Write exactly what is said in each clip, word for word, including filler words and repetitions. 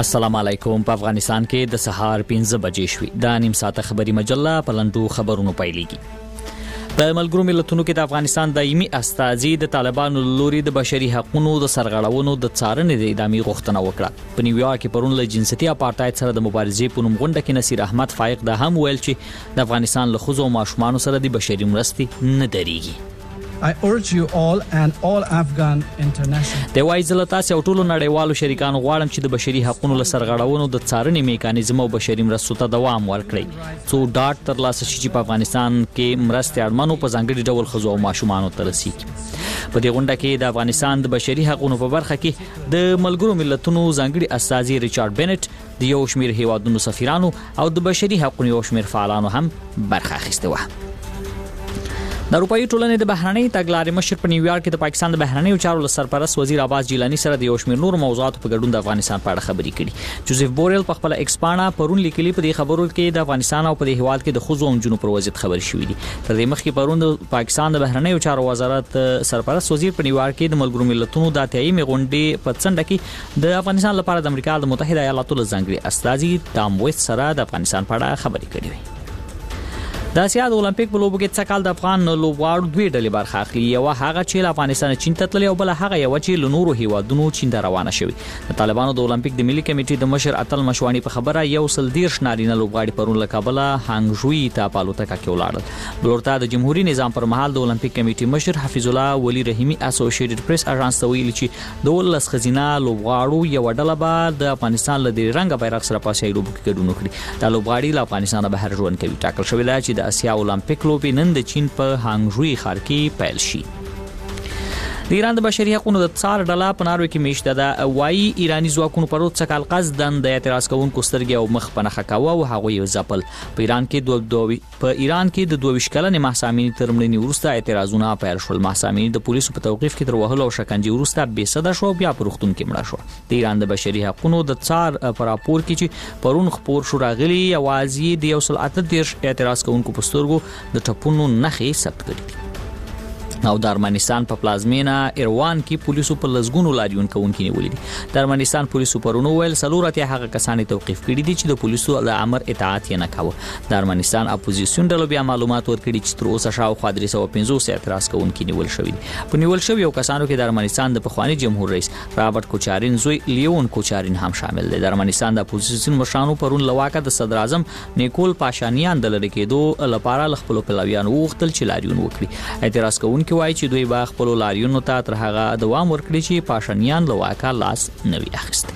السلام علیکم. په افغانستان کې د سهار پنځه بجې شوې. دا نیم ساعته خبري مجله په لنډو خبرونو پیلېږي. په ملګرو ملتونو کې د افغانستان دایمي استازي د طالبانو لوري د بشري حقوقو د سرغړونو د څارنې د ادامې غوښتنه وکړه. په نیویارک کې پرون له جنسيتي اپارټاید سره د مبارزې په نوم غونډه کې نصیر احمد فائق د هم ویل چې د افغانستان له ښځو او ماشومانو سره د بشري مرستې نه درېږي. I urge you all and all Afghan international. د وایزلتا سي ټولو نړیوالو شریکانو غواړم چې د بشري حقوقو له سرغړونو د څارنې میکانیزم او بشري مرستو ته دوام ورکړي. څو ډاټ تر لاسه شي چې په افغانستان کې مرستې اړمنو په ځانګړي ډول ښځو او ماشومانو ته رسیږي. په دې غونډه کې د افغانستان د بشري حقوقو په برخه کې د ملګرو ملتونو ځانګړي استازي ریچارډ بنټ، د یو شمېر هیوادونو سفیرانو او د بشري حقوقو یو شمېر فعالانو هم برخه اخیسته و. د اروپאי ټولنې د بهرنۍ تګلارې مشر په نیویارک کې د پاکستان د بهرنۍ چارو سرپرست وزیر عباس جیلانی سره د یو شمېر نور موضوعاتو په ګډون د افغانستان په اړه خبرې کړي. جوزف بورل په خپل ایکسپانا پرون لیکلي په دې خبرو کې د افغانستان او په دې هیواد کې د ښځو او نجونو پر وضعیت خبرې شوې دي. تر دې مخکې پرون د پاکستان د بهرنۍ چارو وزارت سرپرست وزیر په نیویارک کې د ملګرو ملتونو د اتیایمې غونډې په څنډه کې د افغانستان لپاره د امریکا د متحده ایالاتو له ځانګړي استازي تام ویس سره د افغانستان په اړه خبرې کړې وې. د اسیا د اولمپیک په لوبو کې څه کال د افغان لوبغاړو دوه ډلې برخه اخلي. یو هغه چې له افغانستان چین ته تللي او بل هغه یو چې له نورو هیوادونو چین ته روانه شوی. د طالبانو د اولمپیک د ملي کمیټې د مشر اتل مشوانی په خبره یو سل دیرش نارینه لوبغاړي پرون له کابل هانګژوی ته په الوتکه کې ولاړل. بلورتا د جمهوریت نظام پر مهال د اولمپیک کمیټې مشر حفیظ الله ولی رحیمی اسوسییټډ پریس اژانس ته ویلي چې د ولس خزینه لوبغاړو یو ډله به د افغانستان له د رنګ بیرغ سره په اسیایي لوبو کې ګډون وکړي. دا لوبغاړي له افغانستان بهر ژوند کوي. ټاکل شوی دی چې د اسیا اولمپیک لوبې نن د چین په هانګژوی ښار کې پیل شي. د ایران د بشري حقوقو د څار ډله په ناروې کې میشته ده. وايي ایرانی ځواکونو پر څه کال قصدن د اعتراض کوونکو سترګې او مخ په نخښه کاوه او هغه یې ځپل. په ایران کې دوه دوه په ایران کې د دوه ویشت کلنې محسامین تر مړینې وروسته اعتراضونه پیل شول. محسامین د پولیسو په توقیف کې تر وهلو او شکنجې وروسته بې سده شو، بیا په روغتون کې مړه شو. د ایران د بشري حقوقو د څار پر راپور کې چې پرون خبر شو راغلي اوازې د یو سل اته دیرش اعتراض کوونکو په سترګو د ټپونو نښې ثبت کړي دي. او د ارمنستان په پلازمینه ایروان کې پولیسو په لزګونو لاریون کوونکي نیولې دي. د ارمنستان پولیسو پرونو ویل څلور اتیا هغه کسان توقیف کړي دي چې د پولیسو د امر اطاعت یې نه کاوه. د ارمنستان اپوزیسیون ډلو بیا معلومات ورکړي چې تر اوسه شاوخوا درې سوه پنځوس اعتراض کوونکي نیول شوي دي. په نیول شویو کسانو کې د ارمنستان د پخواني جمهور رئیس رابرټ کوچارین زوی لیون کوچارین هم شامل دی. د ارمنستان د اپوزیسیون مشرانو پرون لواکه د صدر اعظم نیکول پاشانیان د لری کېدو لپاره ل خپل پلویان وغوښتل چې لاریون وکړي. اعتراض کوونکي وایي چې دوی به خپل لاریونو ته تر هغه دوام ورکړي چې پاشانیان له واکه لاس نه وي اخیستی.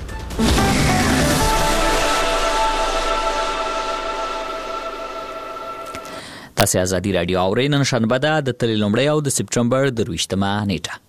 تاسو ازادي رادیو اورئ. نن شنبه ده د تلې لومړۍ او د سپټمبر د رویشتمه نیټه.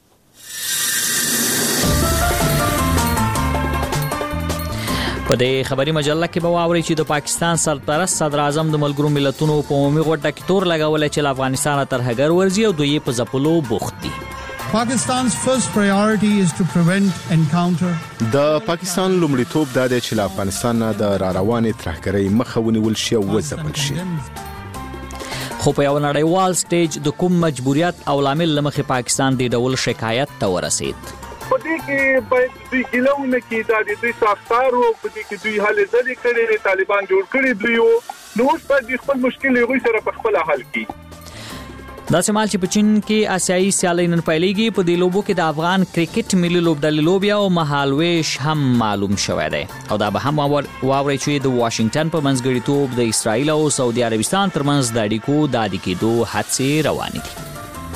په دې خبري مجله کې به واورئ چې د پاکستان سرپرست صدر اعظم د ملګرو ملتونو په عمومي غونډه کې تور لګولې چې له افغانستان ترهګر ورزي او دوی په ځپلو بوخت دي. Pakistan's first priority is to prevent encounter. د پاکستان لومړیتوب دا دی چې له افغانستان نه د را روانې ترهګرۍ مخه ونیول شي او وځپل شي. خو په یو نړیوال سټیج د کوم مجبوریت او لامل لمخې پاکستان د ډول شکایت ته ورسید. په دې کې باید دوی ګلونه کې دا د دوی ساختارو په دې کې دوی حل ځلې کړي، طالبان جوړ کړي دوی نو اوس په خپل مشکل یې سره په خپل حل کړي. دا سمال چې په چین کې آسیایي سیالي نن پیلېږي. په دې لوبو کې د افغان کرکټ ملي لوبډلې لوبیا او مهالويش هم معلوم شوی دی او دا به هم واوري چې د واشنگټن په منځګړیتوب د اسرایل او سعودي عربستان ترمنځ د اړیکو د اړیکې دوه هڅې روانې دي.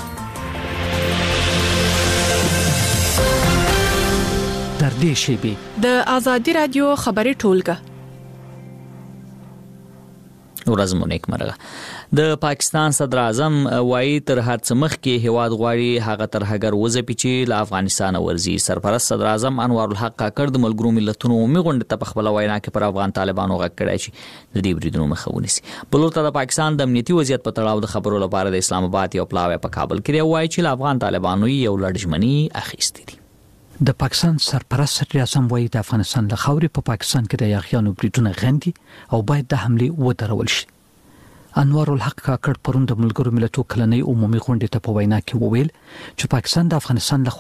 در دې شیبې د ازادي رادیو خبري ټولګه ورځ مو نیک مرغه. د پاکستان صدر اعظم وايي تر هر څه مخکې هیواد غواړي هغه ترهګر وځپي چې له افغانستان ورزي. سرپرست صدر اعظم انوار الحق کاکړ د ملګرو ملتونو عمومي غونډې ته په خپل وینا کې پر افغان طالبانو غږ کړی چې د دې بریدونو مخه ونیسي. بلورته د پاکستان د امنیتي وضعیت په تړاو د خبرو لپاره د اسلام آباد یو پلاوی په کابل کې وایي چې له افغان طالبانو یو لړژمنی اخیستي دي. د پاکستان سرپرست صدر اعظم وايي د افغانستان له خاورې په پاکستان کې د یاغیانو بریدونه غندي او باید د حمله ودرول شي. انوار الحق کاکړ پرون د ملګرو ملتونو کلنۍ عمومي غونډې ته په وینا کې وویل چې پاکستان د افغانستان لخوا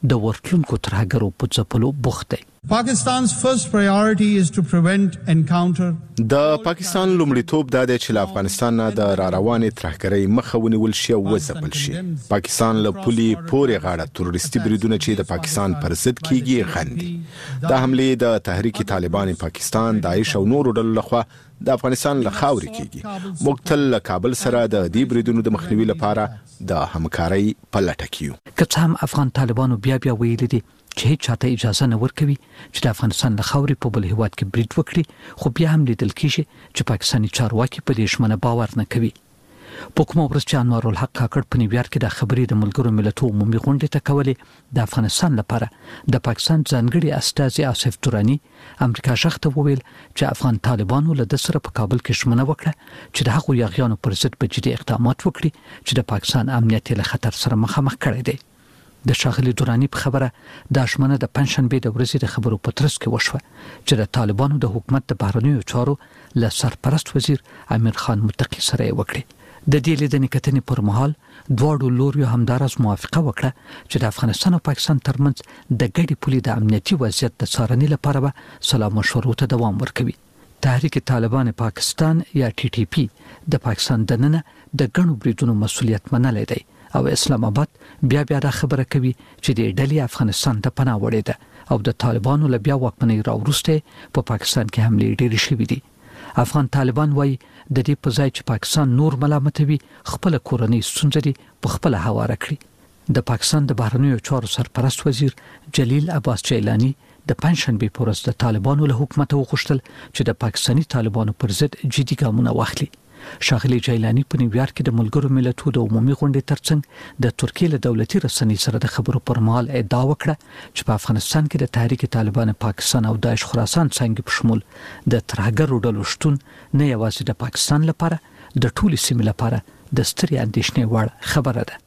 د ورتلونکو ترهګرو په ځپلو بوخت دی. Pakistan's first priority is to prevent encounter. د پاکستان لومړیتوب دا دی چې له افغانستان نه د را روانې ترهګرۍ مخه ونیول شي او وځپل شي. پاکستان له پولې پورې غاړه تروریستي بریدونه چې د پاکستان پر ضد کیږي غندي. دا حملې د تحریک طالبان پاکستان، داعش او نورو ډلو لخوا د افغانستان له خاورې کیږي. موږ تل له کابل سره د دې بریدونو د مخنیوي لپاره د همکارۍ په لټه کې یو. که څه هم افغان طالبانو بیا بیا ویلي دي چې هیڅ چاته اجازه نه ورکوي چې د افغانستان له خاورې په بل هیواد کې برید وکړي، خو بیا هم لیدل کیږي چې پاکستاني چارواکي په دې ژمنه باور نه کوي. په کومه ورځ چې انوار الحق کاکړ په نیویارک کې د خبرې د ملګرو ملتونو عمومي غونډې ته کولې، د افغانستان لپاره د پاکستان ځانګړي استازي آصف تورانی امریکا شخته وویل چې افغان طالبانو له د سره په کابل کې ژمنه وکړه چې د هغو یاغیانو پر ضد به جدي اقدامات وکړي چې د پاکستان امنیت له خطر سره مخامخ کړی دی. د شاغلي دورانی په خبره د اشمنه د پنځشنبه د ورځې د خبرو په ترڅ کې وشوه چې د طالبانو د حکومت د بهرنیو چارو له سرپرست وزیر امیر خان متقی سره وکړي. د دې لیدنې کتنې پر مهال دواړو لوریو همدارس موافقه وکړه چې د افغانستان او پاکستان ترمنځ د ګډې پولې د امنیتي وضعیت د څارنې لپاره به سلا مشورو ته دوام ورکوي. تحریک طالبان پاکستان یا ټي ټي پی د پاکستان دننه د ګڼو بریدونو مسولیت منلی دی او اسلام آباد بیا بیا دا خبره کوي چې د ډلې افغانستان ته پناه وړې ده او د طالبانو له بیا واکمنۍ راوروسته په پاکستان کې حملې ډېرې شوې دي. افغان طالبان وایي د دې په ځای چې پاکستان نور ملامتوي، خپل کورنۍ ستونزې په خپل هواره کړي. د پاکستان د بهرنیو چارو سرپرست وزیر جلیل عباس جیلانی د پنځشنبه په ورځ د طالبانو له حکومت وغوښتل چې د پاکستاني طالبانو پر ضد جدي ګامونه واخلي. شاغلي جیلانی په نیویارک کې د ملګرو ملتونو د عمومي غونډې ترڅنګ د ترکیې له دولتي رسنۍ سره د خبرو پر مهال ادعا وکړه چې په افغانستان کې د تحریک طالبان پاکستان او داعش خراسان څنګه په شمول د ترهګرو ډلو شتون نه یوازې د پاکستان لپاره د ټولې سیمې لپاره د سترې اندېښنې وړ خبره ده.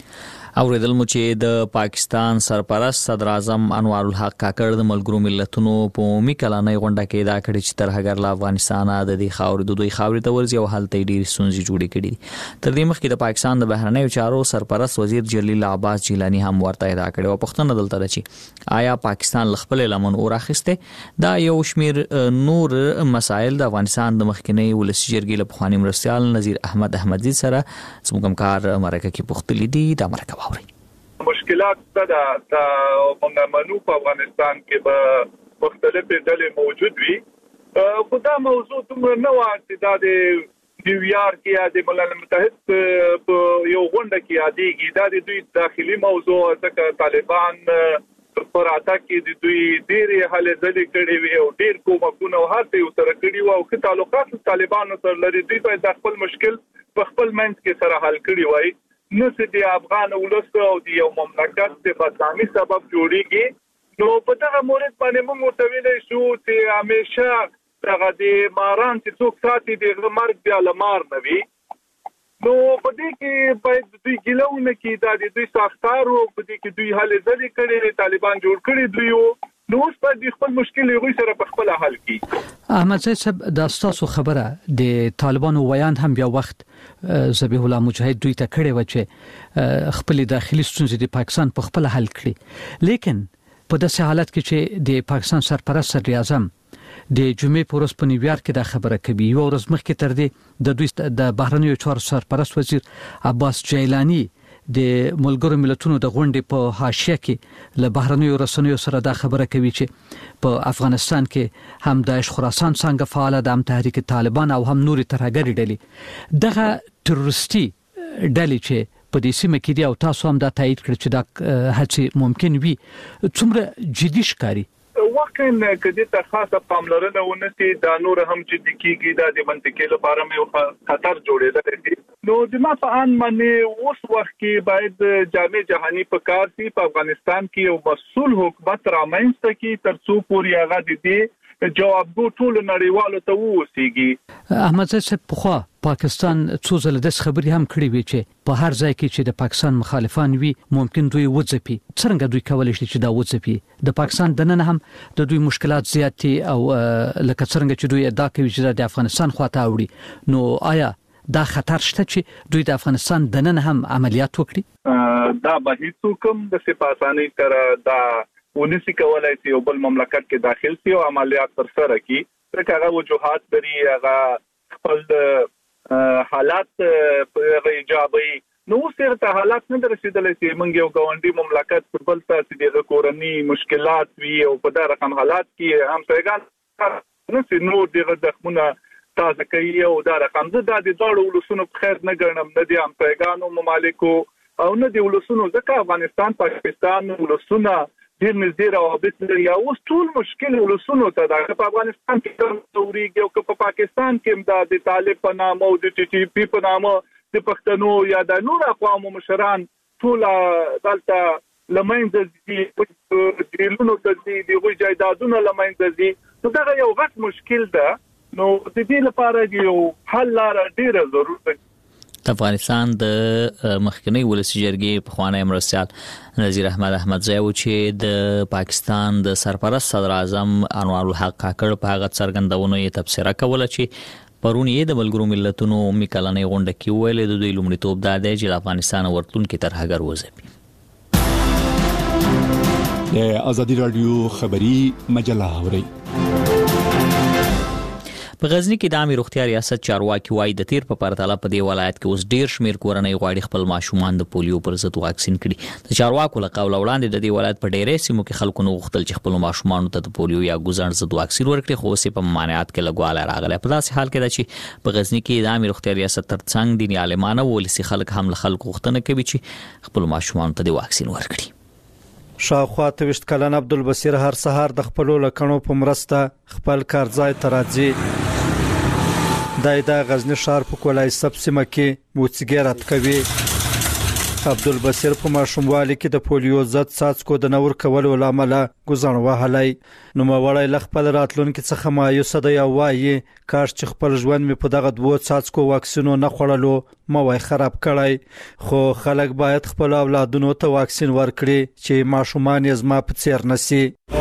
اوریدل مو چې د پاکستان سرپرست صدر اعظم انوار الحق کاکړ د ملګرو ملتونو په عمومي کلانۍ غونډه کې دا کړی چې ترهګر له افغانستان د دې خاورې د دوی خاورې ته ورځي او هلته ډېرې ستونزې جوړې کړي دي. تر دې مخکې د پاکستان د بهرنیو چارو سرپرست وزیر جلیل عباس جیلانی هم ورته ادعا کړې او پوښتنه دلته ده چې آیا پاکستان له خپل لمن اور اخیسته؟ دا یو شمیر نور مسایل د افغانستان د مخکنی ولسي جرګې له پخواني مرستیال نذیر احمد احمدزي سره زموږ همکار مرکه کې پوښتلي دي. دا مرکه واورئ. مشکلات دا د منو په افغانستان کې به مختلفې ډلې موجود وي، خو دا موضوع دومره نه وه چې دا د نیویارک یا د ملل متحد په یو غونډه کې یادېږي. دا د دوی داخلي موضوع ځکه طالبان پر اتا کې د دوی ډېرې هلې ځلې کړې وي او ډېر کومکونه او هر څه یې سره کړي وو او ښه تعلقات طالبانو سره لري. دوی باید د خپل مشکل په خپل منځ کې سره حل کړي وای، نه چې د افغان ولس او د یو مملکت د بدنامي سبب جوړیږي. نو په دغه مورد باندې موږ ورته ویلی شو چې همیشه دغه د ماران چې څوک ساتي د هغه مرګ بیا له مار نه وي. نو په دې کې باید دوی ګیله ونه کړي، دا د دوی ساختار و، په دې کې دوی هلې ځلې کړې، طالبان جوړ کړي دوی وو. نو اوس باید د خپل مشکل هغوی سره په خپله حل کړي. احمد صاحب دا ستاسو خبره د طالبانو ویان هم بیا وخت ذبیح الله مجاهد دوی ته کړی و چې خپل داخلي ستونزې د پاکستان په خپل حل کړي، لیکن په داسې حالت کې چې د پاکستان سرپرست صدر اعظم د جمعې په ورځ په نیویارک کې دا خبره کوي، یو ورځ مخکې تر دې د دوی د بهرنیو چارو سرپرست وزیر عباس جیلانی د ملګرو ملتونو د غونډې په حاشیه کې له بهرنیو رسنیو سره دا خبره کوي چې په افغانستان کې هم داعش خراسان څنګه فعال ده، هم تحریک طالبان او هم نورې ترهګرې ډلې. دغه تروریستي ډلې چې په دې سیمه کې دي او تاسو هم دا تایید کړئ چې دا هڅې ممکن وي، څومره جدي ښکاري؟ واقعا کدی ته خاصه پاملرنه ونسي دا نور هم جدي کیږي، دا د منطقې لپاره مې خطر جوړېدل دي. نو د ما په ان باندې اوس وخت کې باید جامع جهاني په کار سي په افغانستان کې یو مسؤل حکومت رامنځته کی ترڅو پورې هغه د دې جوابګو ټول نړیوالو ته ووسیږي. احمد صاحب پخوا پاکستان څو ځله د خبري هم کړی وی چې په هر ځای کې چې د پاکستان مخالفان وي ممکن دوی وځپي. څنګه دوی کولای شي چې دا وځپي؟ د پاکستان دننه هم د دوی مشکلات زیات دي او لکه څنګه چې دوی ادعا کوي چې د افغانستان خواته اوړي، نو آیا دا خطر شته چې دوی د افغانستان دننه هم عملیات وکړي؟ دا به هیڅ کوم د سپاسانی تر دا ونسی کولای شي یو بل مملکت کې داخل شي او عملیات تر سره کړي چې هغه وجوهات لري هغه خپل حالات په ایجابي نو څنګه حالات نه درسیدل چې موږ یو ګاونډي مملکت په بل تاسو د کورنۍ مشکلات وي او په دا رقم حالات کې هم څنګه نو چې نو دغه دښمنه تاسو کوي او دا رقم زه د دوړو ولسونو په خیر نه ګڼم نه دي هم پیغانو ممالکو او نه دی ولسونو ځکه افغانستان پاکستان ولسونه ډیر نږدې روابط لري او اوس ټول مشکل ولسونو ته دا په افغانستان کې توريږي او په پاکستان کې د طالب په نامه او د ټي ټي پی په نامه د پښتنو یا د نور اقوامو مشران ټول دلته لمنځه دي په جیلونو کې دي د غوي جایدادونو لمنځه دي نو دا یو غټ مشکل ده نو د دې لپاره یو حل لاره ډیره ضروري ده. افغانستان د مخکنی ولسی جرګې په خوانی مرستيال نذیر احمد احمدزی و چې د پاکستان د سرپرست صدر اعظم انوار الحق کاکړ په هغه څرګندونو یې تبصره کوله چې پرون یې د ملګرو ملتونو میکلنې غونډه کې ویل د دوی لومړیتوب دا دی چې افغانستان ورتلونکو ترهګر وځي. د ازادي رادیو خبری مجله اوري په غزنی کې د عامه روغتیا ریاست چارواکي وایي د تیر په پرتله په دی ولایت کې اوس ډیر شمیر کورنۍ غواړي خپل ماشومان د پولیو پر ضد واکسین کړي. د چارواکو له قول وړاندې د دی ولایت په ډیرې سیمو کې خلکو نو غوښتل چې خپل ماشومان ته د پولیو یا ګوزن ضد واکسین ورکړي خو اوس په ممانعات کې لګواله راغله. په داسې حال کې ده چې په غزنی کې د عامه روغتیا ریاست ترڅنګ دیني عالمانه ولسی خلک هم له خلکو غوښتنه کوي چې خپل ماشومان ته د واکسین ورکړي. شاوخوا توشت کلن عبدالبصیر هر سهار د خپل لکڼو په مرسته خپل کارځای تراځي. دای دا غزنی شهر په کولای سب سیمه کې موڅګرات کوي. عبدالبصیر په ماشوموالي کې د پولیو ضد څاڅکو د نور کولو لامل ګزن وهلای نو موړی ل خپل راتلونکو څخه مایوس دی او وایي کاش چې خپل ژوند می په دغه دوه څاڅکو واکسینو نه خړلو مو وای خراب کړای خو خلک باید خپل اولادونو ته واکسین ورکړي چې ماشومان یې زما په څیر نسی.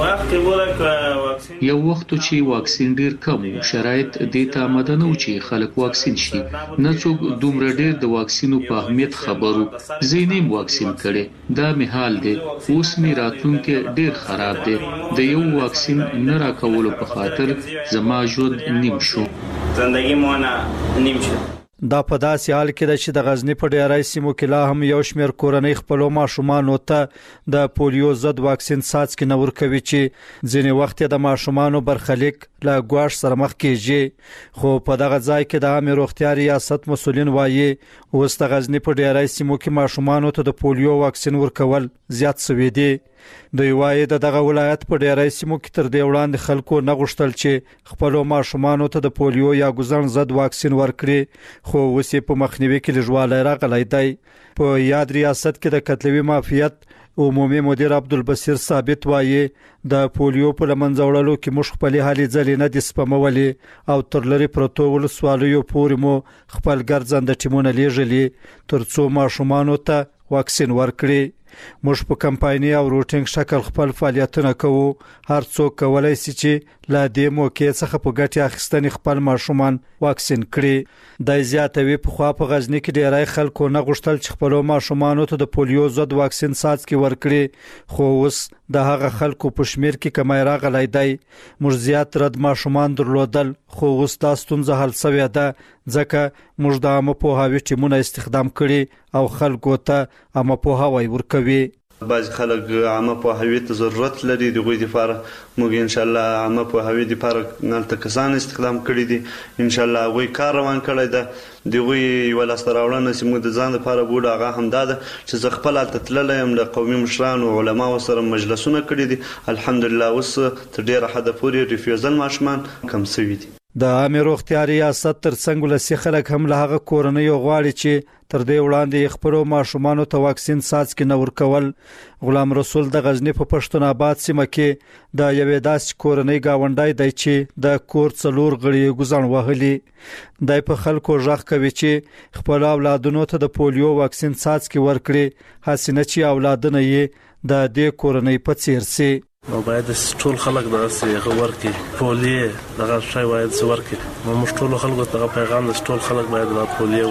یو وخت چې واکسین ډیر کم شرایط د ته آماده نه و چې خلک واکسین شي نه څوک دومره ډیر د واکسینو په اهمیت خبرو زینیم واکسین کړي دا میحال دی اوس می راتلونکي ډیر خراب دی د یو واکسین نه راکولو په خاطر زما ژوند نیم شو زندگی مو نه نیم شو. دا په داسې حال کې ده چې د غزنی په ډیری سیمو کې لا هم یو شمېر کورنۍ خپل ماشومان ته د پولیو ضد واکسین څاڅکي نه ورکوي چې ځینې وخت د ماشومان برخلیک لا ګواښ سره مخ کیږي خو په دغه ځای کې د عامه روغتیا ریاست مسولین وایي اوس د غزنی په ډیری سیمو کې ماشومان ته د پولیو واکسین ورکول زیات شوی دی. دوی وایي د دغه ولایت په ډیری سیمو کې تر دې وړاندې خلکو نه غوښتل چې خپل ماشومان ته د پولیو یا ګوزن ضد واکسین ورکړي خو اوس په مخنیوي کې لږوالی راغلی دی. په یاد ریاست کې د قتلوي مافیت عمومي مدیر عبدالبصیر ثابت وایي د پولیو په لمنځه وړلو کې مش خپل حالي ځلې نه د سپمولې او تر لري پروتو ولسوالیو پورې مو خپل ګرځنده ټیمونه لیږلي ترڅو ماشومان ته واکسین ورکړي. موږ په کمپایني او روټینګ شکل خپل فعالیتونه کوو هر څوک کولای شي چې لا دې موقع څخه په ګټه اخیستنې خپل ماشومان واکسین کړي. د زیاتوي په خوا په غزنی کې ډیری خلکو نه غوښتل چې خپل ماشومان ته د پولیو ضد واکسین څاڅکي ورکړي خو اوس د هغه خلکو په شمیر کې کمی راغلی دی. موږ زیات رد ماشومان درلودل خو اوس دا ستونزه حل شوې ده ځکه موږ د عامه پوهاوي ټیمونه استخدام کړي او خلکو ته عامه پوهاوی ورکوي. بعض خلک عامه پوهاوی ته ضرورت لري د غوي لپاره موږ ان شاء الله عامه پوهاوی لپاره نلته کسان استخدام کړي دي ان شاء الله غوي کار روان کړی ده د غوي ولا ستراوړنه چې موږ د ځان لپاره بوله هغه هم ده چې ز خپل تتلل یم له قومي مشران او علما سره مجلسونه کړي دي الحمدلله اوس تر ډیره حد پورې ریفیوزل ماشومان کم شوي دي. د عامه روغتیا ریاست ترڅنګ ولسی خلک هم له هغه کورنۍ غواړي چې تر دې وړاندې خپل ماشومان ته واکسین څاڅکي نه ورکول. غلام رسول د غزنی په پښتون آباد سیمه کې د یوې داسې کورنۍ گاونډای دی چې د کور څلور غړي ګزن وهلي. دای په خلکو ژغ کوي چې خپل اولادونو ته د پولیو واکسین څاڅکي ورکړي حسینه چې اولادونه یې د دې کورنۍ په څیر سي. نو باید ټول خلک دغه څه ورکي پولیو دغه شای باید څه ورکي موږ ټول خلکو ته پیغام د ټول خلک باید د پولیو ورکي.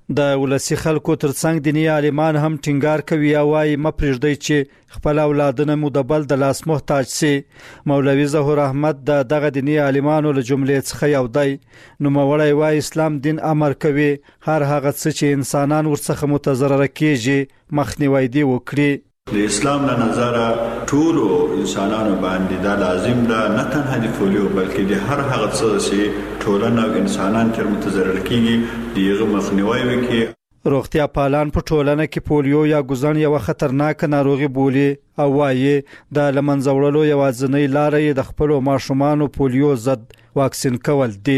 د ولسی خلکو ترڅنګ دینی عالمان هم ټینګار کوي او وايي مپرېږدي چې خپل اولادونه مو د بل د لاس محتاج سي. مولوي ظهور احمد د دغه دینی عالمانو له جملې څخه یو دی. نو مولوي وايي اسلام دین امر کوي هر هغه څه چې انسانان ورڅخه متضرر کیږي مخنیوي دی وکړي. د اسلام له نظره ټول انسانانو باندې دا لازم ده نه تنها د پولیو بلکې د هر هغه څه چې ټولنه او انسانان تر متضرر کیږي دغه مخنیوي وکړي. روغتیا پالان په ټولنه کې پولیو یا ګوزن یو خطرناک ناروغي بولي او وايي د لمنځوړلو یوازینی لار یې د خپل ماشومان پولیو ضد واکسین کول دي.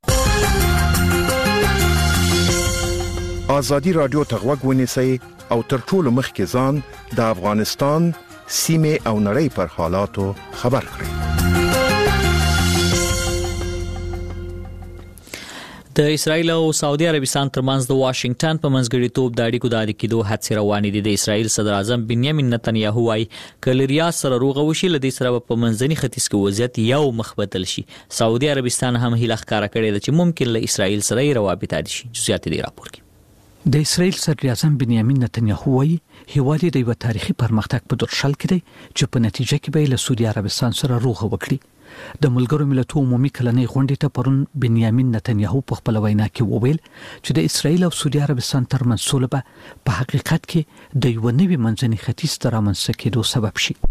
ازادي رادیو ته غوږ ونیسئ او تر ټولو مخکې ځان د افغانستان سیمه او نړۍ پر حالاتو خبر کړئ. د اسرایل او سعودي عربستان ترمنځ د واشنگټن په منځګړیتوب د اړیکو د کېدو هڅې روانې دي. د اسرایل صدر اعظم بنیامین نتنیاهو وايي کله ریاض سره روغه وشي لدې سره په منځني ختیځ کې وضعیت یو مخ بدل شي. سعودي عربستان هم هیله ښکاره کړې ده چې ممکن له اسرایل سره روابط عادي شي. جزئیات دې راپور کې د اسرایل صدر اعظم بنیامین نتنیاهو وايي هیواد د یو تاریخي پرمختګ په درشل کې دی چې په نتیجه کې به له سعودي عربستان سره روغه وکړي. د ملګرو ملتونو عمومي کلنۍ غونډې ته پرون بنیامین نتنیاهو په خپل وینا کې وویل چې د اسرایل او سعودي عربستان ترمنځ سوله به په حقیقت کې د یو نوي منځني ختیځ تر رامنځته کېدو سبب شي.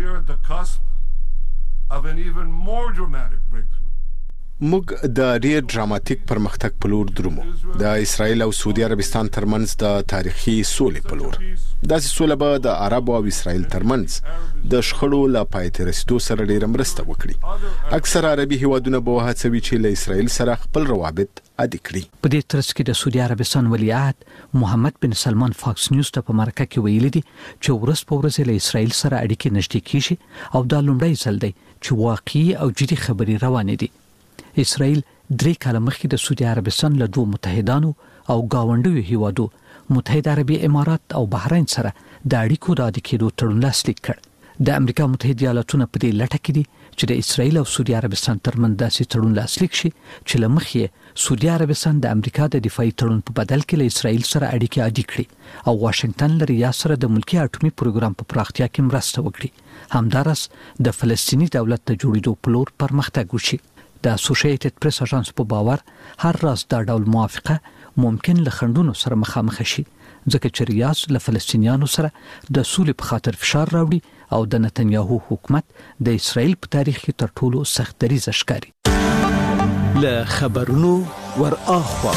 موږ د ډیر ډراماتیک پرمختګ په لور درومو د اسرایل او سعودي عربستان ترمنځ د تاریخي سولې په لور. داسې سوله به د عرب او اسرایل ترمنځ د شخړو لا پای ته رسیدو سره ډیر مرسته وکړي. اکثر عربي هیوادونه به هڅوي چې له اسرایل سره خپل روابط عادي کړي. په دې ترڅ کې د سعودي عربستان ولیعهد محمد بن سلمان فاکس نیوز ته په مرکه کې ویلي دي چې ورځ په ورځ له اسرایل سره اړیکې نږدې کیږي او دا لومړی ځل دی چې واقعي او جدي خبرې روانې دي. اسرائیل درې کاله مخکې د سعودي عربستان له دوه متحدانو او گاونډیو هیوادو متحده عربي امارات او بحرین سره د اړیکو د عادي کېدو تړون لاسلیک کړ. د امریکا متحده ایالاتونو په دې لټه کې دي چې د اسرائیل او سعودي عربستان ترمنځ داسې تړون لاسلیک شي چې له مخې سعودي عربستان د امریکا د دفاعي تړون په بدل کې له اسرائیل سره اړیکې عادي کړي او واشنگټن له ریاض سره د ملکی اټومي پروګرام په پراختیا کې مرسته وکړي. همدارس د فلسطینی دولت د جوړېدو په لور پرمختګ وشي. د اسوسییټډ پریس اژانس په باور هر راز دا ډول موافقه ممکن له خندونو سره مخامخ شي ځکه چې ریاض له فلسطینیانو سره د سولې په خاطر فشار راوړي او د نتنیاهو حکومت د اسرائیل په تاریخ کې تر ټولو سخت دریځ ښکاري. له خبرونو ور اخوا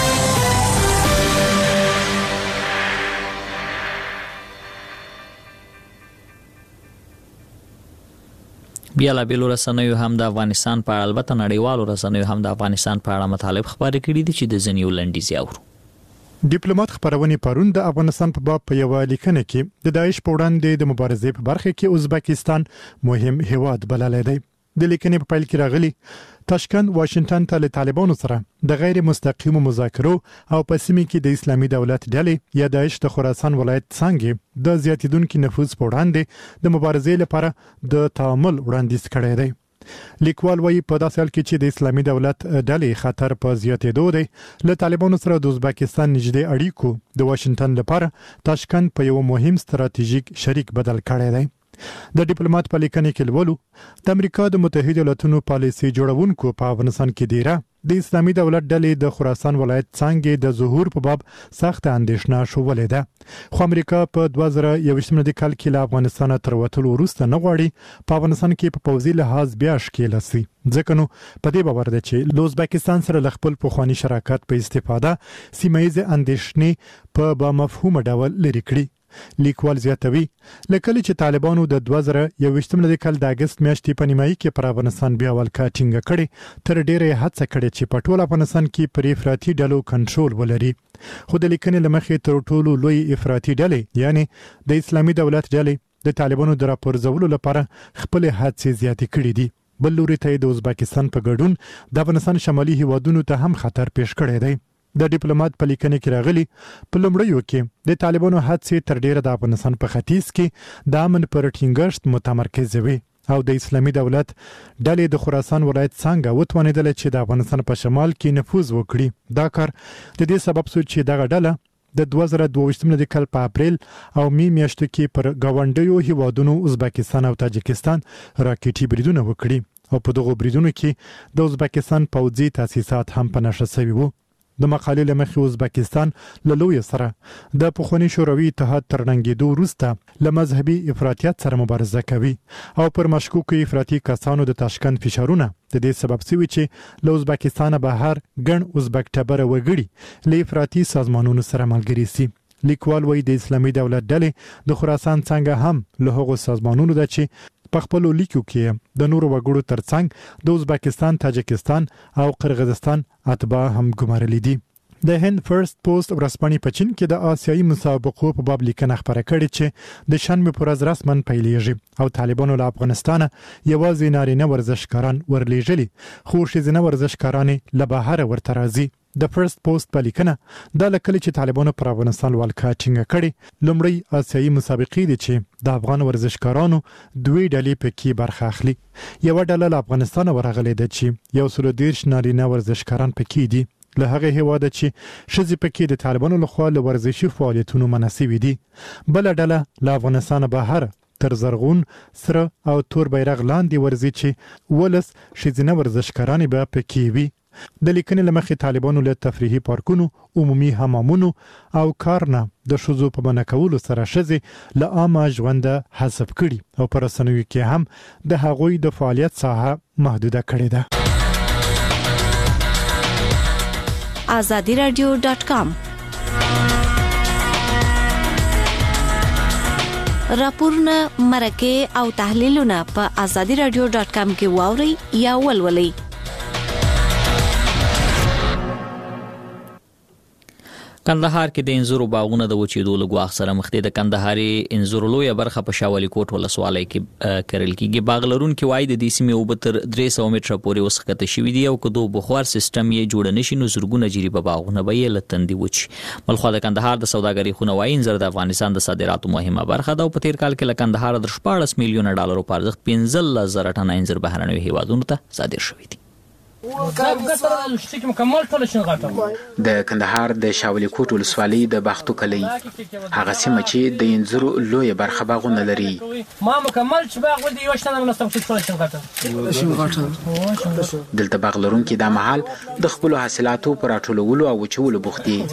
بیا لا بیلو رسنیو هم د افغانستان په اړه البته نړیوالو رسنیو هم د افغانستان په اړه مطالب خبرې کړي دي چې د ځینیو لنډیز اورو. ډیپلوماټ خبرونه پرون د افغانستان په باب په یو لیکنه کې د داعش په وړاندې د مبارزې په برخه کې ازبکستان مهم هیواد بللی دی. د لیکنې په پیل کې راغلي تاشکند واشنگټن ته له طالبانو سره د غیر مستقیمو مذاکرو او په سیمه کې د اسلامي دولت ډلې یا داعش د خراسان ولایت څنګه د زیاتیدونکو نفوذ په وړاندې د مبارزې لپاره د تعامل وړاندیز کړی دی. لیکوال وايي په داسې حال کې چې د اسلامي دولت ډلې خطر په زیاتېدو دی له طالبانو سره د ازبکستان نږدې اړیکو د واشنگټن لپاره تاشکند په یو مهم ستراتیژیک شریک بدل کړی دی. د ډیپلوماټ په لیکنه کې لولو د امریکا د متحده ایالاتونو پالیسي جوړونکو په افغانستان کې دیره د اسلامي دولت ډلې د خراسان ولایت څنګه د ظهور په باب سخت اندېښنه شولې ده خو امریکا په دوه زره یوویشت کال کې له افغانستان تر وټولو وروسته نه غواړي په افغانستان کې په پوځي لحاظ بیا شکیل شي ځکه نو په دې باور ده چې له ازبکستان سره خپل پخوانی شراکت په استفاده سیمایي اندېښنې په با مفهوم ډول لري کړی. لیکوال زیاتوي لکه چې طالبانو د دوه زره یوویشت کال د اگست میاشتې په نیمایي کې پر افغانستان بیا ولکه ټینګه کړي تر ډیره هڅه کړې چې په ټول افغانستان کې پر افراطي ډلو کنټرول ولري. خو د لیکنې لمخې تر ټولو لوی افراطي ډلې یعنی د اسلامي دولت ډلې د طالبانو د راپورځولو لپاره خپل هڅې زیاتې کړې دي. بل لوري ته د ازبکستان په ګډون د افغانستان شمالي هیوادونو ته هم خطر پیښ کړی دی. د ډیپلوماټ په لیکنه کې راغلي په لومړیو کې د طالبانو هڅې تر ډیره د افغانستان په ختیځ کې د امن پر ټینګښت متمرکز وي او د اسلامي دولت ډلې د خراسان ولایت څنګه وتوانیدل چې د افغانستان په شمال کې نفوذ وکړي. دا کار د دې سبب شو چې دغه ډله د دوه زره دوه ویشت کال په اپریل او می میاشتو کې پر گاونډیو هیوادونو ازبکستان او تاجکستان راکټي بریدونه وکړي او په دغه بریدونو کې د ازبکستان پوځي تاسیسات هم په نښه شوي وو. د مقالې لمخې ازبکستان له لوی سره د پخوانی شوروي اتحاد ترنګېدو وروسته له مذهبي افراطیت سره مبارزه کوي او پر مشکوکو افراطي کسانو د تاشکند فشارونه د دې سبب شوی چې له ازبکستان بهر ګڼ ازبک ټبره وګړي له افراطي سازمانونو سره ملګري سي. لیکوال وایي د اسلامي دولت ډلې د خراسان څنګه هم له هغو سازمانونو ده چې په خپل لیکو کې د نورو وګړو ترڅنګ د ازبکستان، تاجکستان او قرغیزستان اتباع هم ګمارلي دي. د هند فرست پوسټ ورځپاڼې په چین کې د آسیایي مسابقو په باب لیکنه خپره کړې چې د شنبه پر ورځ رسماً پیلېږي او طالبانو له افغانستان یوازې نارینه ورزشکاران ورلیږلي خو ښځینه ورزشکارانې له بهره ورته راځي. د فرست پوسټ په لیکنه دا لکه چې طالبانو پر افغانستان والکا ټینګه کړي لومړی آسیایي مسابقې دي چې د افغان ورزشکارانو دوی ډلې پکې برخه اخلي. یو ډله له افغانستان ورغلې ده چې یو سل دېرش نارینه ورزشکاران پکې دي. له هغه هیواده چې ښځې پکې د طالبانو لخوا له ورزشي فعالیتونو منع شوي دي. بله ډله له افغانستان بهر تر زرغون، سره او تور بیرغ لاندې ورځي چې ولس ښځینه ورزشکارانې به پکې وي. د لیکنې له مخې طالبانو له تفریحي پارکونو، عمومي حمامونو او کار نه د ښځو په منع کولو سره ښځې له عامه ژونده حذف کړي او په رسنیو کې هم د هغوی د فعالیت ساحه محدوده کړې ده. آزادی رادیو ډاټ کام راپورونه، مرکې او تحلیلونه په آزادی رادیو ډاټ کام کې واورئ یا ولولئ. کندهار کې د انځورو باغونه د وچېدو له ګواښ سره مخ دي. د کندهاري انځورو لویه برخه په شاولي کوټ ولسوالۍ کې کرل کېږي. باغ لرونکي وایي د دې سیمې اوبه تر درې سوه متره پورې وسښکته شوي دي او که د بخار سیستم یې جوړ نه شي نو زرګونه جریبه باغونه به یې له تندې وچي. بلخوا د کندهار د سوداګرۍ خونه وایي انځر د افغانستان د صادراتو مهمه برخه ده او په تیر کال کې له کندهار د شپاړس میلیونه ډالرو په ارزښت پنځلس زره ټنه انځر بهرنیو هیوادونو ته صادر شوي دي. د کندهار د شاولي کوټ ولسوالۍ د باختو کلی هغه سیمه چې د انځرو لویه برخه باغونه لري. ما مکمل چې باغ ولدي یو شنه منستم څه دلته باغ لرونکي د مهال د خپل حاصلاتو پر راټولولو او وچولو بوخت دي.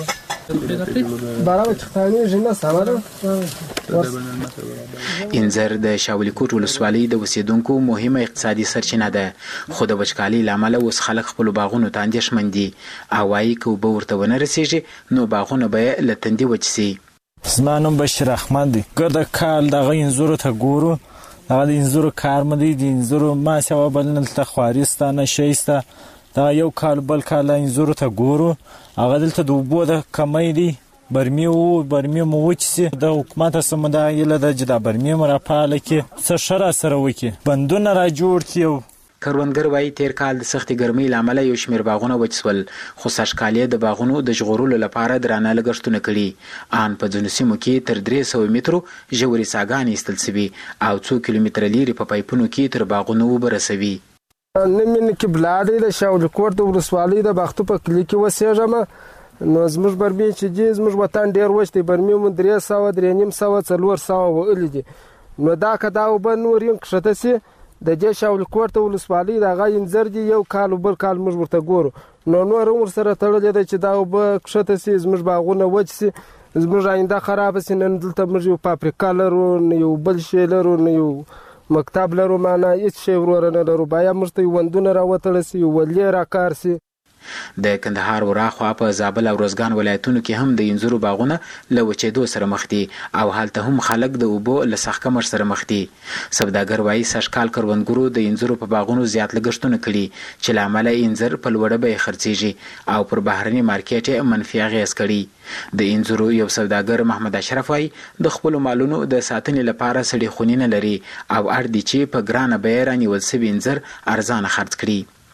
انځر د شاولي کوټ ولسوالۍ د اوسیدونکو مهمه اقتصادي سرچینه ده خو د وچکالۍ له امله اوس خلک خپل باغونو ته اندېښمن دي او وایي که اوبه ورته ونه رسیږي نو باغونه به یې له تندې وچ سي. زما نوم بشیر احمد دی. ګرده کال دغه انځورو ته ګورو، دغه د انځورو کار مې دی، د انځورو ماسې او بل دلته خواري سته نشی سته. دا یو کال بل کال انځورو ته ګورو، هغه دلته د اوبو د کمی دی، برمي و برمي مو وچ سي. د حکومت سم دا یله د جدا برمي مرافعاله کې څه شر سره وکي بندونه را جوړ کیو. کروندګر وایي تیر کال د سختې ګرمۍ له امله یو شمېر باغونه وچ سول خو سږکال یې د باغونو د ژغورلو لپاره درانه لګښتونه کړي. ان په ځینو سیمو کې تر درې سوه مترو ژورې څاګانې ایستل سوي او څو کیلومتره لیرې په پایپونو کې تر باغونو اوبه رسوي. نمین کې بلادی د شاولي کوټ د ولسوالۍ د باختو په کلي کې اوسېږم. نو زموږ برمې چې دي زموږ وطن ډېر وچ دی، برمې مو درې سوه درې نیم سوه څلور سوه وهلي دي. نو دا که دا اوبه نور یې کښته سي د دې شاولي کوټ ته ولسوالۍ د هغه انځر دي یو کال بل کال موږ ورته ګورو نو نور هم ورسره تړلې ده چې دا اوبه کښته سي زموږ باغونه وچ سي زموږ آینده خرابه سي. نن دلته موږ یو فابریکه لرو نه یو بل شی لرو نه یو مکتب لرو، معنا هېڅ شی وروره نه لرو. باید موږ ته یو وندونه راوتړل سي، یو ولې راکار سي. د کندهار وراخوا په زابل او روزګان ولایتونو کې هم د انځرو باغونه له وچېدو سره مخ دي او هلته هم خلک د اوبو له سخت کمر سره مخ دي. سوداګر وایي سږکال کروندګرو د انځرو په باغونو زیات لګښتونه کړي چې له امله انځر په لوړه بیه خرڅېږي او پر بهرني مارکیټ یې منفي اغېز کړي. د انځرو یو سوداګر محمد اشرف وایي د خپلو مالونو د ساتنې لپاره سړې خونې نه لري او اړ دي چې په ګرانه بیه رانیول سوي انځر ارزانه خرڅ کړي.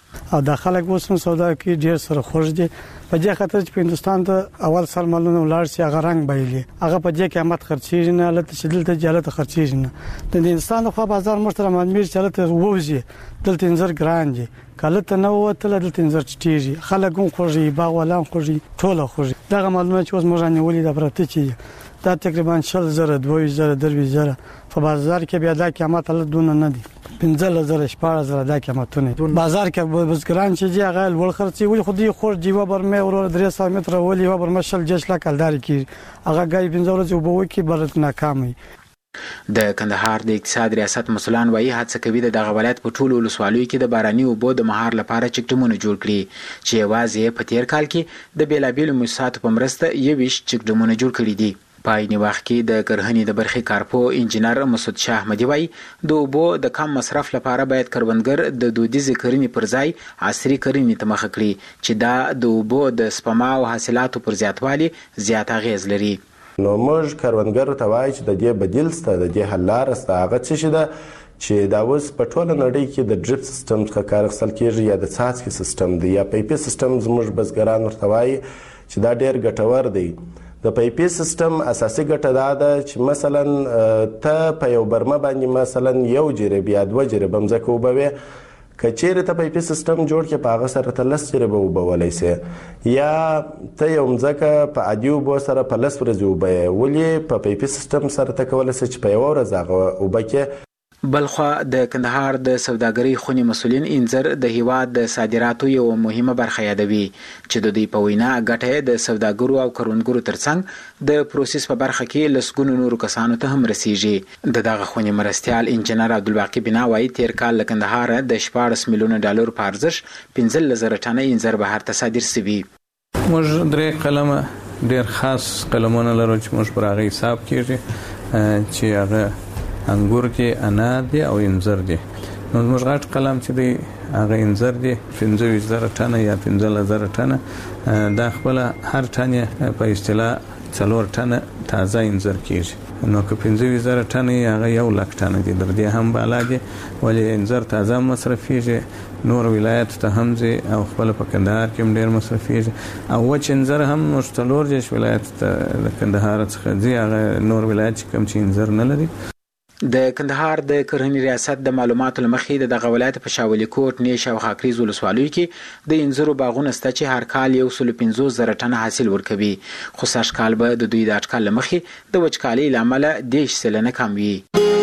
او د خلک اوس هم سودا کې ډیر سره خوش دي په دې خاطر چې په هندستان ته اول سر مالونه ولر سي هغه رنگ بایلي هغه په دې قیمت خرڅیږي نه لته شدل ته جالت خرڅیږي نه د هندستان خو بازار مشتري مالمیر چلته ووزي دلته انځر ګران دي کله ته نو وته دلته انځر چټیږي خلک هم خوږي باغ ولا خوږي ټول خوږي دا مالونه چې اوس موږ نه ولې د پرته چي دا تقریبا شل زره دوه زره درې زره په بازار کې بیا دا قیمت له دونه نه دي پنځه زره شپږ زره دا قیمتونه بازار کې بزګران چې دی هغه ول خرڅي وي خو دې خور جیوا برمه ورو درې سوه متر ولي و برمه شل جش لا کلداري کې هغه غي پنځه ورځې وبو کې برت ناکامي د کندهار د اقتصاد ریاست مسولان وایي هڅه کوي د دغه ولایت په ټولو ولسوالیو کې د باراني اوبو د مهار لپاره چکډمونه جوړ کړي چې یوازې په تیر کال کې د بیلابیلو موسساتو په مرسته یویش چکډمونه جوړ کړي دي. په عین وخت کې د کرهنې د برخې کارپو انجنیر مسعود شاه احمدي وایي د اوبو د کم مصرف لپاره باید کروندګر د دودیزې کرنې پر ځای عصري کرنې ته مخه کړي چې دا د اوبو د سپما او حاصلاتو پر زیاتوالي زیات اغیز لري. نو موږ کروندګرو ته وایي چې د دې بدیل سته د دې حل لاره سته هغه څه شي ده چې دا اوس په ټوله نړۍ کې د ډریپ سیستم څخه کار اخیستل کېږي یا د څاڅکي سیستم دی یا پیپي سیستم زموږ بزګران ورته وایي چې دا ډېر ګټور دی. د پیپي سیستم اساسي ګټه دا ده چې مثلا ته په یو برمه باندې مثلا یو جریب یا دوه جریب مځکه وبوې که چیرې ته پیپي سیستم جوړ کړې په هغه سره ته لس جریبه وبولی سې یا ته یو مځکه په عادي اوبو سره په لس ورځې وبوې ولې په پیپي سیستم سره ته کولی سې چې په یوه ورځ هغه اوبه کې. بلخوا د کندهار د سوداګرۍ خونې مسولین انځر د هیواد د صادراتو یو مهمه برخه یادوي چې د دوی په وینا ګټه د سوداګرو او کروندګرو ترڅنګ د پروسس په برخه کې لسګونو نورو کسانو ته هم رسیږي. د دغه خونې مرستیال انجنیر عبدالباقي بنا وایي تیر کال له کندهار د شپاړس میلیونه ډالر په ارزښت پنځلس زره ټنه انځر بهر ته صادر سوي. موږ درې قلمه ډېر خاص قلمونه لرو چې موږ پر هغه حساب کېږي چې هغه انګور کې انار دي او انځر دي. نو موږ غټ قلم چې دی هغه انځر دي پنځه ویشت زره ټنه یا پنځلس زره ټنه دا خپل هر ټنه په اصطلاح څلور ټنه تازه انځر کېږي. نو که پنځه ویشت زره ټنه هغه یو لک ټنه دي در دې هم بالا دي ولې انځر تازه مصرفېږي نور ولایت ته هم ځي او خپل په کندهار کې هم ډېر مصرفېږي او وچ انځر هم موږ څلور دېرش ولایت ته د کندهار څخه ځي هغه نور ولایت چې کوم چې انځر نه لري. د کندهار د کرهنې ریاست د معلوماتو لمخې د دغه ولایت په شاولي کوټ نیش او خاکریز ولسوالیو کې د انځرو باغونه شته چې هر کال یو سل پنځوس زره ټنه حاصل ورکوي خو سږ کال به د دوی د اټکل لمخې د وچکالۍ له امله دېرش سلنه کم وي.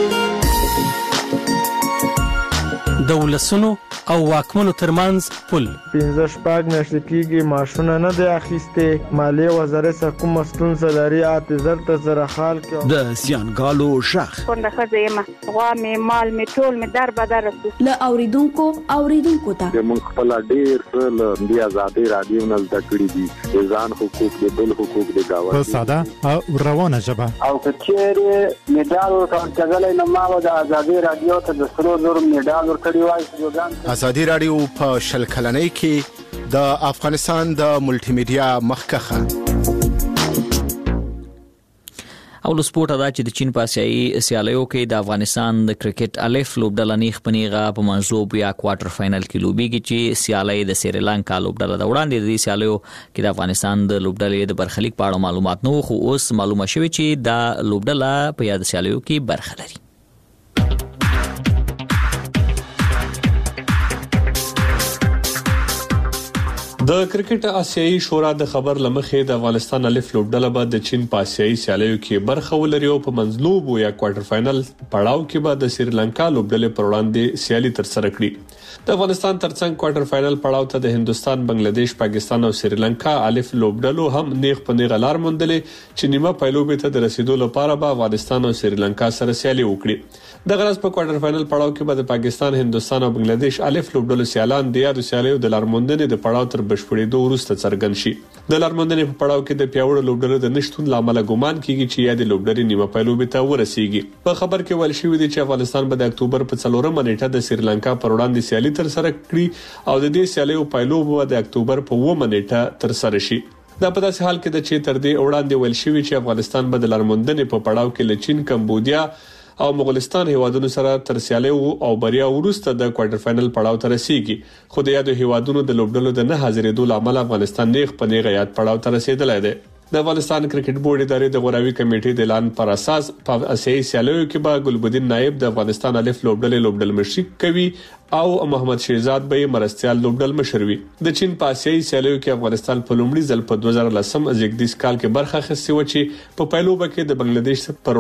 د ولسونو او واکمنو ترمنځ پل پنځه شپږ میاشتې کېږي معاشونه نه دی اخیستې مالیې وزارت څخه کومه ستونزه لري اته زر ته زره خال کې د زیانګالو غږ کونډه ښځه یم غوا مې مال مې ټول مې در بدر رسو له اوریدونکو اوریدونکو ته موږ خپل ډېر څه له دې ازادۍ رادیو نه زده کړي دي د ځان حقوق د بل حقوق د ګاونډي په ساده او روانه ژبه او که چیرې میډال ورکول کېدلی نو ما به د ازادۍ رادیو ته د سرو زرو میډال ورکړی وای. ازادي رادیو په شل کلنۍ کې د افغانستان د ملټي میډیا مخکخه او له سپورت ادا چې د چین په آسیایي سیالیو کې د افغانستان د کرکټ الف لوبډله نیخ پنیغه په منځوب یا کوارټر فائنل کې لوبيږي چې سیالي د سریلانکا لوبډله د وړاندې د دې سیالیو کې د افغانستان د لوبډلې د برخلیک په اړه معلومات نو خو اوس معلومه شوې چې د لوبډله په یاد سیالیو کې برخه لري. د کرکټ آسیایي شورا د خبر لمخې د افغانستان الف لوبډله به د چین په آسیایي سیالیو کې برخه ولري او په منځلوب یا کوارټر فائنل پړاو کې به د سریلانکا لوبډلې پر وړاندې سیالي ترسره کړي. د افغانستان ترڅنګ کوارټر فائنل پړاو ته د هندستان، بنگلاديش، پاکستان او سریلانکا الف لوبډلو هم نیغ په نیغه لار موندلې چې نیمه پایلوبې ته د رسیدو لپاره به افغانستان او سریلانکا سره سیالي وکړي. د غرض په کوارټر فائنل پړاو کې به د پاکستان، هندستان او بنگلاديش الف لوبډلو سیالان د یادو سیالیو د لارموندنې د پړاو تر بشپړېدو وروسته څرګند شي. د لارموندنې په پړاو کې د پیاوړو لوبډلو د نشټون لامل ګومان کیږي چې یاد لوبډلې نیمه پایلوبې ته ورسیږي. په خبر کې ویل شوی دی چې افغانستان به د اکتوبر په څلورمه نیټه د سریلانکا پر وړاندې سیالي ترسره کړي او د دې سیالیو پایلوب به د اکتوبر په اوومه نیټه ترسره شي. دا په داسې حال کې د چې تر دې وړاندې ویل شوی چې افغانستان به د لارموندنې په پړاو کې له چین، کمبودیا او مغولستان هیوادونو سره تر سیالي او بریا وروسته د کوارټر فائنل پړاو ته رسیدي خو د یادو هیوادونو د لوبډلو د نه حاضرېدو لامل افغانستان نیغ په نیغه یاد پړاو ته رسیدلی دی د افغانستان کرکټ بورډ ادارې د غوراوي کمیټې د اعلان پر اساس په اسیایي سیالیو کې به ګلبدین نائب د افغانستان الف لوبډلې لوبډل مشري کوي او محمد شهزاد به مرستيال لوبډل مشر وي د چین په اسیایي سیالیو کې افغانستان په لومړي ځل په دوه هزار لسم زیږدیز کال کې برخه اخیستې و چې په پایلوبه کې د بنگلاديش پر